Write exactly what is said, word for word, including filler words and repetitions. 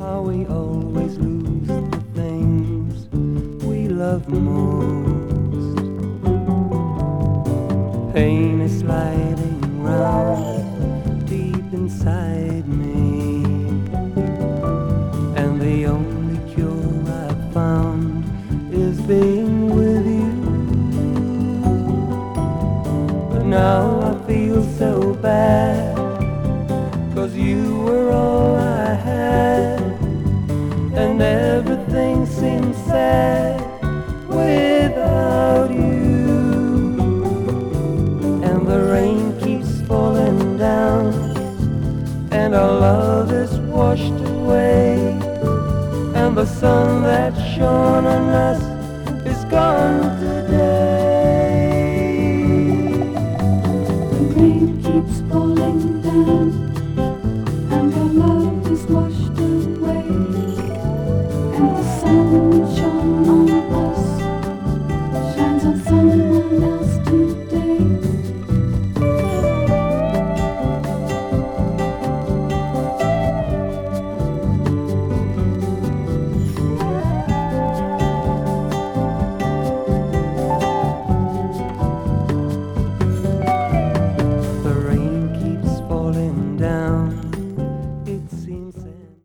how we always lose the things we love most. Pain is sliding round deep inside me, and the only cure I've found is being with you. But now I feel so bad, 'cause you were all I had, and everything seems sad without you. And the rain keeps falling down, and our love is washed away, and the sun that shone on us is gone today. The rain keeps falling down, and our love is washed